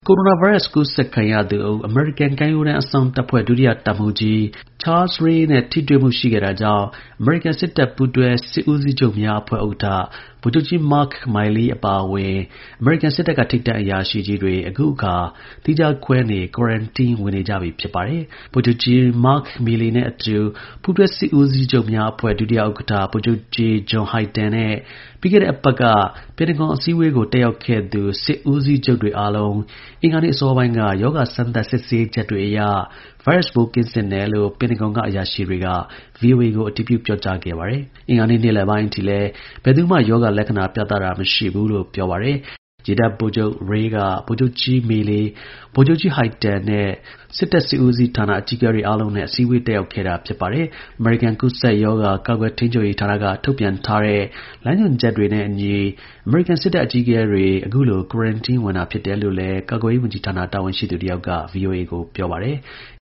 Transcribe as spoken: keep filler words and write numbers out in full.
ကိုရိုနာဗိုင်းရပ်စ် ကူးစက်ခံရသူ အမေရိကန် ကမ်းရိုးတန်း အစောင့်တပ်ဖွဲ့ ဒုတိယ တပ်မှူးကြီး Charles Ray နဲ့ ထိတွေ့မှု ရှိခဲ့တာကြောင့် အမေရိကန် စစ်တပ် ပူးတွဲ စစ်ဦးစီးချုပ်များ အဖွဲ့ ဥက္ကဌ ဗိုလ်ချုပ်ကြီး Mark Milley အပါအဝင် အမေရိကန် စစ်တပ်က ထိပ်တန်း အရာရှိကြီးတွေ အခုအခါ သီးခြားခွဲနေ quarantine ဝင်နေကြပြီ ဖြစ်ပါတယ်။ ဗိုလ်ချုပ်ကြီး Mark Milley နဲ့အတူ ပူးတွဲ စစ်ဦးစီးချုပ်များအဖွဲ့ ဒုတိယ ဥက္ကဌ ဗိုလ်ချုပ်ကြီး John Hyten နဲ့ ပြီးခဲ့တဲ့ အပတ်က ပင်တဂွန် အစည်းအဝေးကို တက်ရောက်ခဲ့သူ စစ်ဦးစီးချုပ်တွေ အားလုံး အင်္ဂါနေ့ အစောပိုင်းက ရောဂါ စမ်းသပ် စစ်ဆေးချက်တွေအရ ဗိုင်းရပ်စ်ပိုး ကင်းစင်တယ်လို့ ပင်တဂွန်က အရာရှိတွေက ဗွီအိုအေကို အတည်ပြု ပြောကြားခဲ့ပါတယ်။ အင်္ဂါနေ့ နေ့လည်ပိုင်းအထိလည်း ဘယ်သူမှ ရောဂါ လက္ခဏာ ပြသတာ မရှိဘူးလို့ ပြောပါတယ်။ ရေတပ် ဗိုလ်ချုပ် Ray က ဗိုလ်ချုပ်ကြီး Milley ၊ ဗိုလ်ချုပ်ကြီး Hyten နဲ့ စစ်တပ် စစ်ဦးစီးဌာန အကြီးအကဲတွေ အားလုံးနဲ့ အစည်းအဝေး တက်ရောက်ခဲ့တာ ဖြစ်ပါတယ်။ အမေရိကန် ကူးစက်ရောဂါ ကာကွယ် ထိန်းချုပ်ရေးဌာနက ထုတ်ပြန်ထားတဲ့ လမ်းညွှန်ချက်တွေနဲ့အညီ အမေရိကန် စစ်တပ် အကြီးအကဲတွေ အခုလို quarantine ဝင်တာ ဖြစ်တယ်လို့လည်း ကာကွယ်ရေး ဝန်ကြီးဌာန တာဝန်ရှိသူ တစ်ယောက်က ဗွီအိုအေကို ပြောပါတယ်။